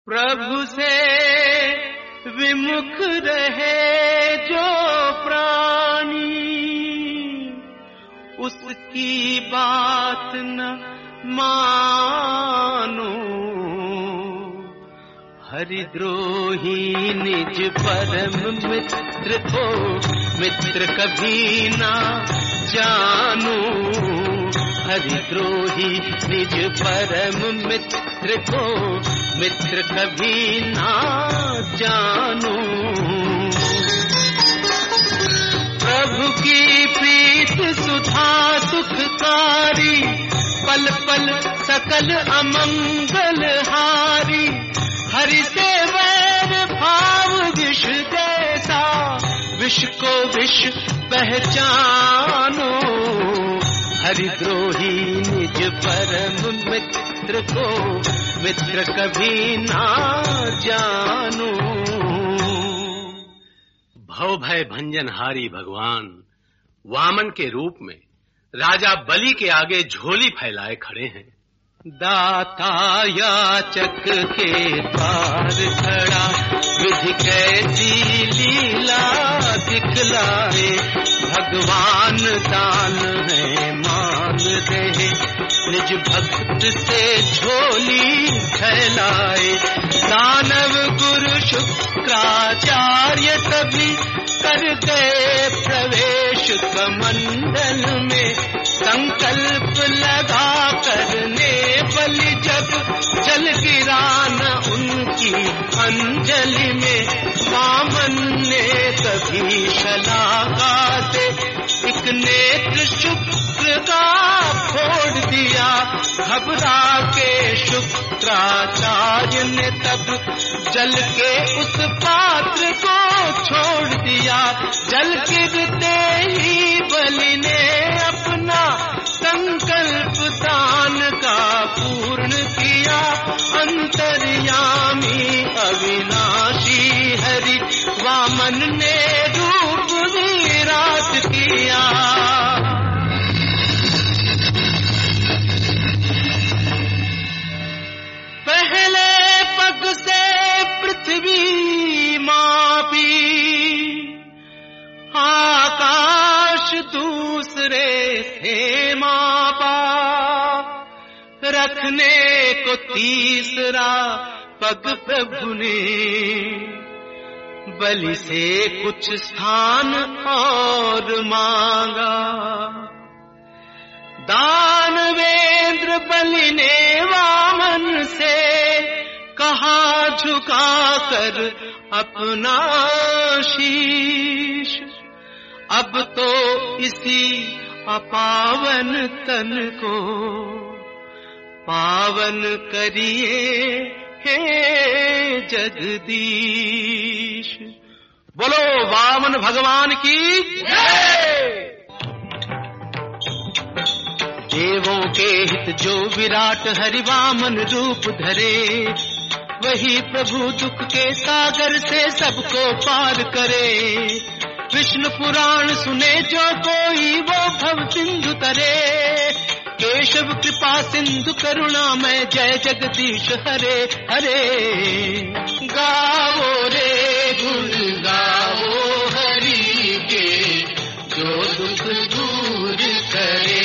प्रभु से विमुख रहे जो प्राणी, उसकी बात न मानो। हरिद्रोही निज परम मित्र को मित्र कभी ना जानो। हरिद्रोही निज परम मित्र को मित्र कभी ना जानो। प्रभु की प्रीत सुधा सुखकारी, पल पल सकल अमंगल हारी। हरि से वैर भाव विष जैसा, विष को विष पहचानो। हरिद्रोही निज परम मित्र को मित्र कभी ना जानो। भव भय भंजनहारी भगवान वामन के रूप में राजा बलि के आगे झोली फैलाए खड़े हैं। दाता याचक के द्वार खड़ा, विधि कैसी लीला दिखलाए। भगवान दान है मान रहे, निज भक्त से झोली फैलाए। दानव गुरु शुक्राचार्य तभी कर गए प्रवेश कमंडल में। संकल्प लगा करने बलि जब जल गिरा न उनकी अंजलि में। वामन ने कभी शलाका से एक नेत्र शुक्र का फोड़ दिया। घबरा के शुक्राचार्य ने तब जल के उस पात्र को छोड़ दिया। जल गिरते ही बलि ने अपना संकल्प दान का पूर्ण किया। अंतर्यामी अविनाशी हरि वामन ने रूप विराट किया। पहले पग से पृथ्वी मापी, आकाश दूसरे से मापा। रखने को तीसरा पग प्रभु ने बलि से कुछ स्थान और मांगा। दानवेंद्र बलि ने वामन से कहा झुका कर अपना शीश। अब तो इसी अपावन तन को पावन करिए हे जगदीश। बोलो वामन भगवान की जय। देवों के हित जो विराट हरि वामन रूप धरे, वही प्रभु दुख के सागर से सबको पार करे। विष्णु पुराण सुने जो कोई वो भव सिंधु तरे। केशव कृपा सिंधु करुणा में जय जगदीश हरे हरे। गाओ रे गुण गाओ हरि के, जो दुख दूर करे।